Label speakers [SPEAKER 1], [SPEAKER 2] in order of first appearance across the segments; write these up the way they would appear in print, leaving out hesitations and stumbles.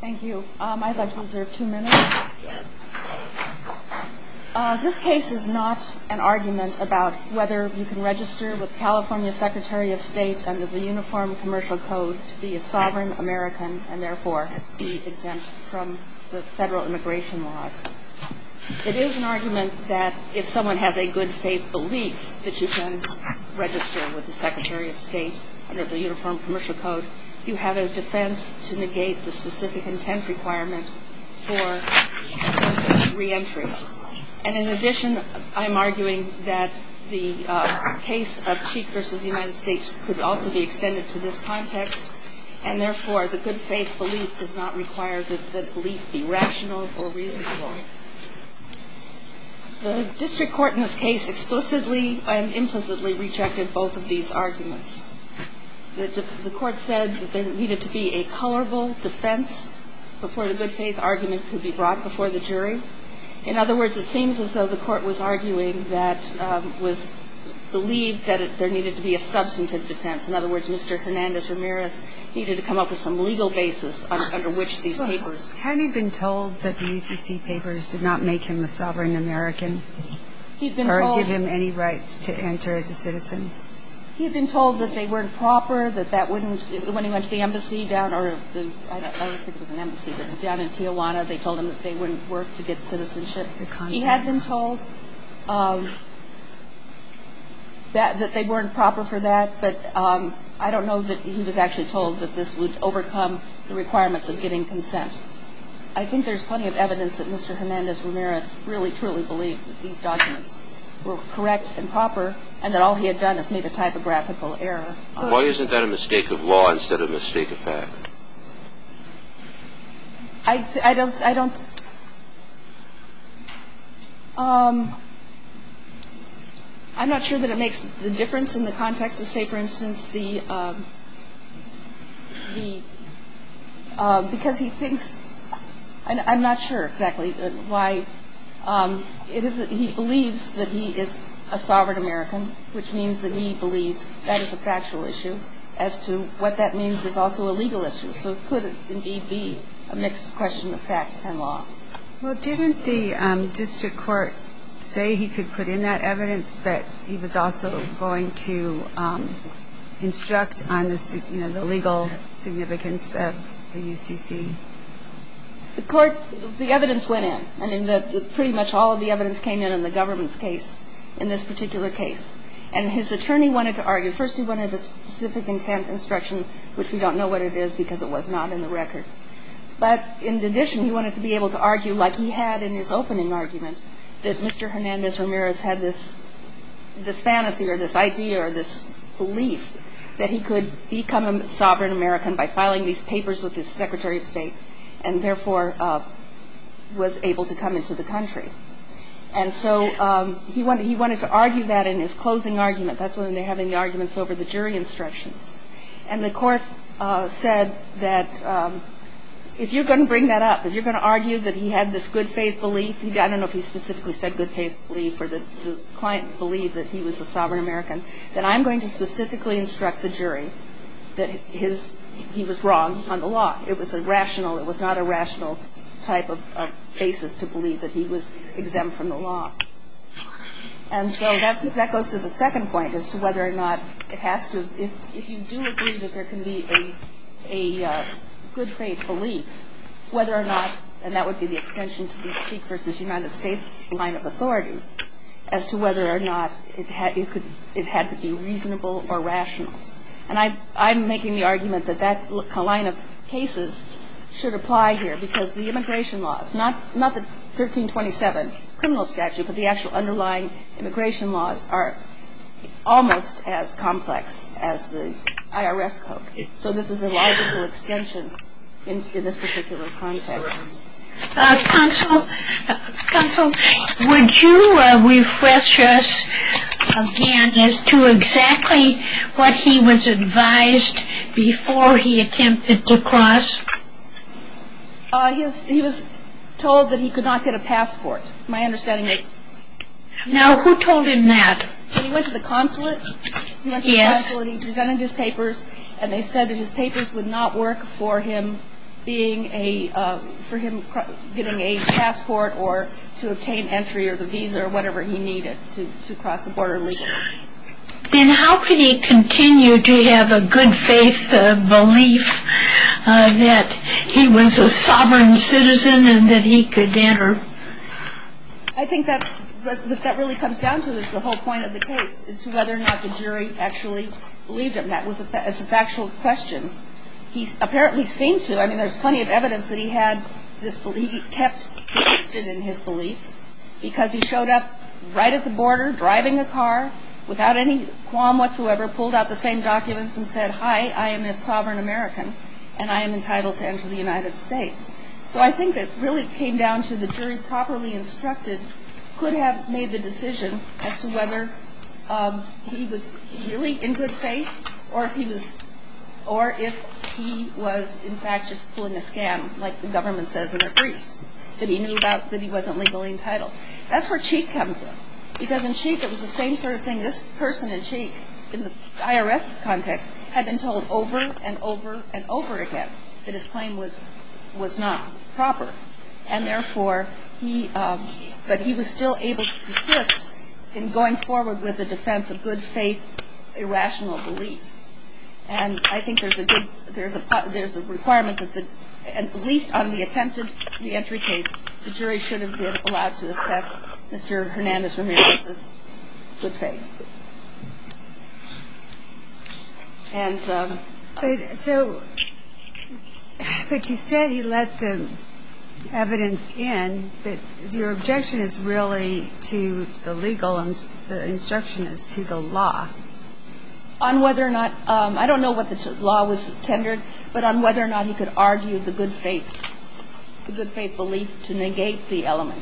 [SPEAKER 1] Thank you. I'd like to reserve 2 minutes. This case is not an argument about whether you can register with California Secretary of State under the Uniform Commercial Code to be a sovereign American and therefore be exempt from the federal immigration laws. It is an argument that if someone has a good faith belief that you can register with the Secretary of State under the Uniform Commercial Code, you have a defense to negate the specific intent requirement for reentry. And in addition, I'm arguing that the case of Cheek v. United States could also be extended to this context, and therefore the good faith belief does not require that the belief be rational or reasonable. The district court in this case explicitly and implicitly rejected both of these arguments. The court said that there needed to be a colorable defense before the good faith argument could be brought before the jury. In other words, it seems as though the court was arguing that believed that there needed to be a substantive defense. In other words, Mr. Hernandez-Ramirez needed to come up with some legal basis under which these papers.
[SPEAKER 2] Had he been told that the UCC papers did not make him a sovereign American?
[SPEAKER 1] He'd been told.
[SPEAKER 2] Or give him any rights to enter as a citizen?
[SPEAKER 1] He'd been told that they weren't proper, that wouldn't, when he went to the embassy down, I don't think it was an embassy, but down in Tijuana, they told him that they wouldn't work to get citizenship. He had been told that they weren't proper for that, but I don't know that he was actually told that this would overcome the requirements of getting consent. I think there's plenty of evidence that Mr. Hernandez-Ramirez really, truly believed that these documents were correct and proper, and that all he had done is made a typographical error.
[SPEAKER 3] Why isn't that a mistake of law instead of a mistake of fact?
[SPEAKER 1] I'm not sure that it makes the difference in the context of, say, for instance, because he thinks, I'm not sure exactly why. He believes that he is a sovereign American, which means that he believes that is a factual issue. As to what that means is also a legal issue. So it could indeed be a mixed question of fact and law.
[SPEAKER 2] Well, didn't the district court say he could put in that evidence, but he was also going to instruct on the legal significance of the UCC?
[SPEAKER 1] The evidence went in. I mean, pretty much all of the evidence came in the government's case, in this particular case. And his attorney wanted to argue. First, he wanted a specific intent instruction, which we don't know what it is because it was not in the record. But in addition, he wanted to be able to argue, like he had in his opening argument, that Mr. Hernandez-Ramirez had this fantasy or this idea or this belief that he could become a sovereign American by filing these papers with his Secretary of State, and therefore was able to come into the country. And so he wanted to argue that in his closing argument. That's when they're having the arguments over the jury instructions. And the court said that if you're going to bring that up, if you're going to argue that he had this good faith belief, I don't know if he specifically said good faith belief or the client believed that he was a sovereign American, then I'm going to specifically instruct the jury that he was wrong on the law. It was not a rational type of basis to believe that he was exempt from the law. And so that goes to the second point as to whether or not it has to, if you do agree that there can be a good faith belief, whether or not, and that would be the extension to the Cheek v. United States line of authorities, as to whether or not it had to be reasonable or rational. And I'm making the argument that line of cases should apply here because the immigration laws, not the 1327 criminal statute, but the actual underlying immigration laws are almost as complex as the IRS code. So this is a logical extension in this particular context.
[SPEAKER 4] Counsel, would you refresh us again as to exactly what he was advised before he attempted to cross?
[SPEAKER 1] He was told that he could not get a passport. My understanding is.
[SPEAKER 4] Now, who told him that?
[SPEAKER 1] When he went to the consulate, he presented his papers, and they said that his papers would not work for him being for him getting a passport or to obtain entry or the visa or whatever he needed to cross the border legally.
[SPEAKER 4] Then how could he continue to have a good faith belief that he was a sovereign citizen and that he could enter?
[SPEAKER 1] I think what that really comes down to is the whole point of the case, is to whether or not the jury actually believed him. That was as a factual question. He apparently seemed to. I mean, there's plenty of evidence that he had this belief. He kept persisted in his belief because he showed up right at the border, driving a car, without any qualm whatsoever, pulled out the same documents and said, "Hi, I am a sovereign American, and I am entitled to enter the United States." So I think it really came down to the jury properly instructed could have made the decision as to whether he was really in good faith or if he was in fact just pulling a scam, like the government says in their briefs, that he knew about, that he wasn't legally entitled. That's where Cheek comes in. Because in Cheek, it was the same sort of thing. This person in Cheek, in the IRS context, had been told over and over and over again that his claim was not proper. And therefore, but he was still able to persist in going forward with the defense of good faith, irrational belief. And I think there's a requirement that at least on the attempted reentry case, the jury should have been allowed to assess Mr. Hernandez-Ramirez's good faith. And
[SPEAKER 2] but you said he let the evidence in, but your objection is really to the legal, and the instruction is to the law.
[SPEAKER 1] On whether or not, I don't know what the law was tendered, but on whether or not he could argue the good faith belief to negate the element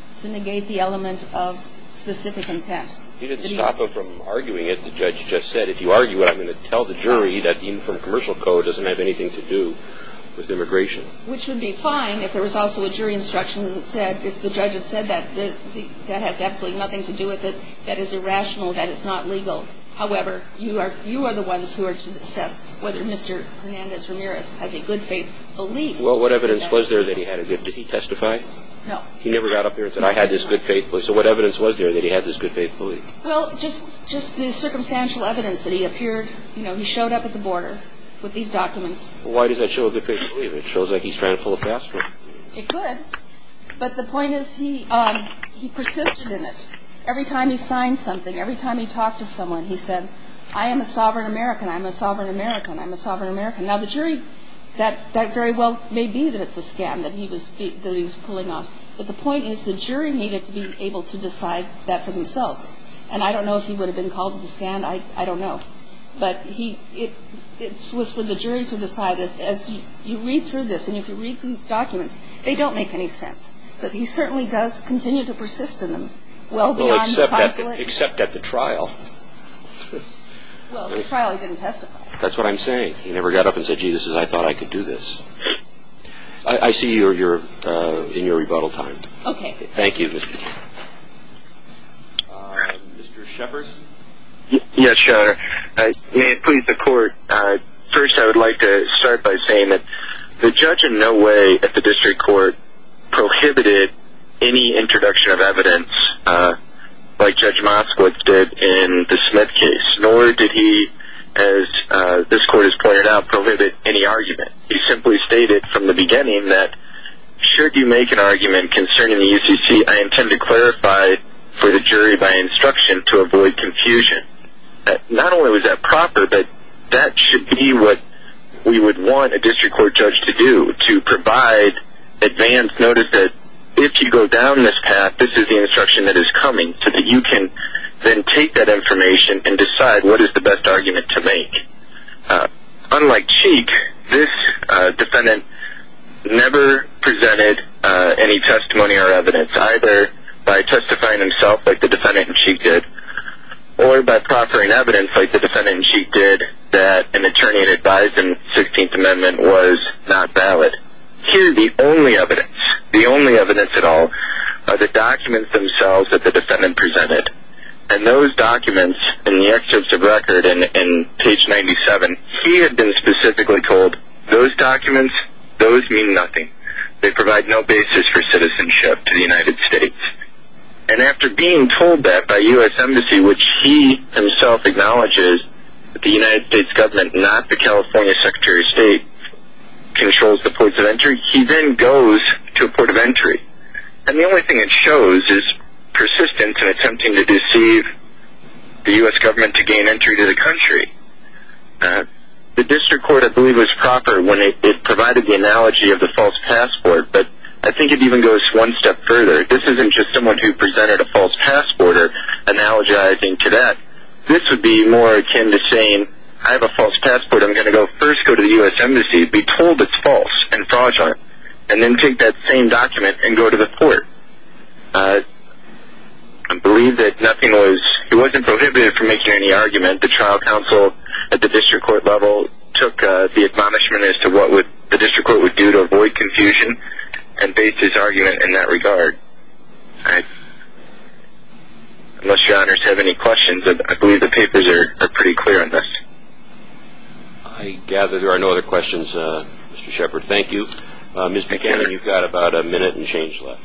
[SPEAKER 1] of specific intent.
[SPEAKER 3] You didn't stop him from arguing it. The judge just said, if you argue it, I'm going to tell the jury that the Uniform Commercial Code doesn't have anything to do with immigration. Which
[SPEAKER 1] would be fine if there was also a jury instruction that said, if the judge had said that has absolutely nothing to do with it, that is irrational, that is not legal. However, you are the ones who are to assess whether Mr. Hernandez-Ramirez has a good faith belief.
[SPEAKER 3] Well, what evidence was there that he had a good? Did he testify?
[SPEAKER 1] No.
[SPEAKER 3] He never got up there and said, I had this good faith belief. So what evidence was there that he had this good faith belief?
[SPEAKER 1] Well, just the circumstantial evidence that he appeared, he showed up at the border with these documents.
[SPEAKER 3] Well, why does that show a good faith belief? It shows like he's trying to pull a fast one.
[SPEAKER 1] It could. But the point is he persisted in it. Every time he signed something, every time he talked to someone, he said, I am a sovereign American, I'm a sovereign American, I'm a sovereign American. Now, the jury, that very well may be that it's a scam that he was pulling off. But the point is the jury needed to be able to decide that for themselves. And I don't know if he would have been called to the stand. I don't know. But it was for the jury to decide. As you read through this, and if you read these documents, they don't make any sense. But he certainly does continue to persist in them. Well,
[SPEAKER 3] except at the trial.
[SPEAKER 1] Well, at the trial he didn't testify.
[SPEAKER 3] That's what I'm saying. He never got up and said, gee, I thought I could do this. I see you're in your rebuttal time.
[SPEAKER 1] Okay.
[SPEAKER 3] Thank you, Mr. Shepard?
[SPEAKER 5] Yes, Your Honor. May it please the Court, first I would like to start by saying that the judge in no way at the district court prohibited any introduction of evidence like Judge Moskowitz did in the Smith case, nor did he, as this Court has pointed out, prohibit any argument. He simply stated from the beginning that should you make an argument concerning the UCC, I intend to clarify for the jury by instruction to avoid confusion. Not only was that proper, but that should be what we would want a district court judge to do, to provide advance notice that if you go down this path, this is the instruction that is coming, so that you can then take that information and decide what is the best argument to make. Unlike Cheek, this defendant never presented any testimony or evidence, either by testifying himself like the defendant in Cheek did, or by proffering evidence like the defendant in Cheek did that an attorney had advised him the 16th Amendment was not valid. Here, the only evidence at all, are the documents themselves that the defendant presented. And those documents, in the excerpts of record in page 97, he had been specifically told, those documents those mean nothing. They provide no basis for citizenship to the United States. And after being told that by U.S. Embassy, which he himself acknowledges that the United States government, not the California Secretary of State, controls the ports of entry, he then goes to a port of entry. And the only thing it shows is persistence in attempting to deceive the U.S. government to gain entry to the country. The district court, I believe, was proper when it provided the analogy of the false passport, but I think it even goes one step further. This isn't just someone who presented a false passport or analogizing to that. This would be more akin to saying, I have a false passport, I'm going to go to the U.S. Embassy, be told it's false and fraudulent, and then take that same document and go to the port. I believe that he wasn't prohibited from making any argument. The trial counsel at the district court level took the admonishment as to what the district court would do to avoid confusion and based his argument in that regard. Unless your honors have any questions, I believe the papers are pretty clear on this.
[SPEAKER 3] I gather there are no other questions, Mr. Shepard. Thank you. Ms. Buchanan, you've got about a minute and change left.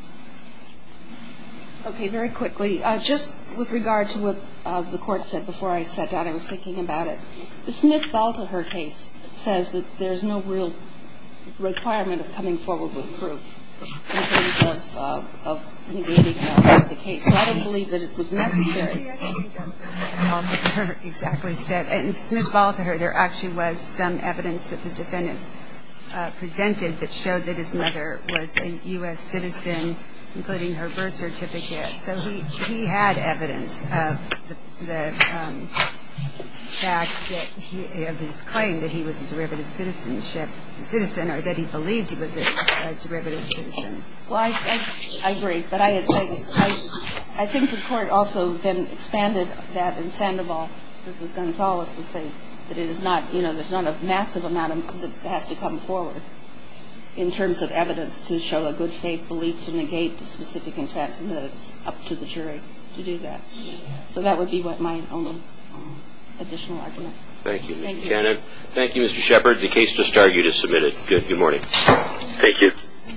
[SPEAKER 1] Okay, very quickly. Just with regard to what the court said before I sat down, I was thinking about it. The Smith-Baltaher case says that there's no real requirement of coming forward with proof in terms of negating the case. So I don't believe that it was necessary.
[SPEAKER 2] I think that's what Smith-Baltaher exactly said. In Smith-Baltaher, there actually was some evidence that the defendant presented that showed that his mother was a U.S. citizen, including her birth certificate. So he had evidence of the fact that of his claim that he was a derivative citizen, or that he believed he was a derivative citizen.
[SPEAKER 1] Well, I agree, but I think the court also then expanded that in Sandoval versus Gonzalez to say that it is not, there's not a massive amount that has to come forward in terms of evidence to show a good faith belief to negate the specific intent, and that it's up to the jury to do that. So that would be what my only additional argument.
[SPEAKER 3] Thank you, Ms. Buchanan. Thank you, Mr. Shepard. The case just argued is submitted. Good morning.
[SPEAKER 5] Thank you.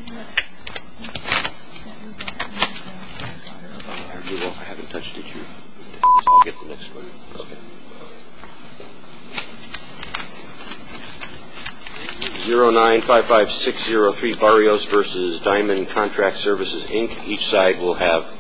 [SPEAKER 3] I haven't touched it yet. I'll get the next one. Okay. 0955603 Barrios versus Diamond Contract Services, Inc. Each side will have